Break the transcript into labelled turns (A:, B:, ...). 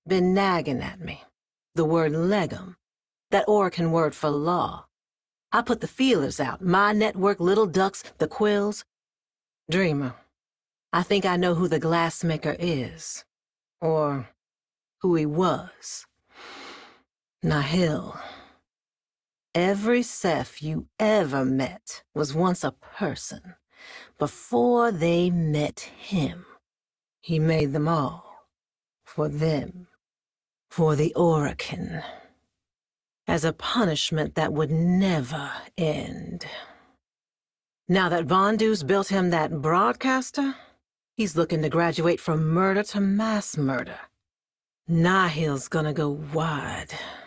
A: Been nagging at me. The word legum. That Orokin word for law. I put the feelers out. My network, Little Ducks, the Quills. Dreamer, I think I know who the glassmaker is. Or who he was. Nahil. Every Ceph you ever met was once a person. Before they met him, he made them all. For them. For the Orokin. As a punishment that would never end. Now that Vondu's built him that broadcaster, he's looking to graduate from murder to mass murder. Nahil's gonna go wide.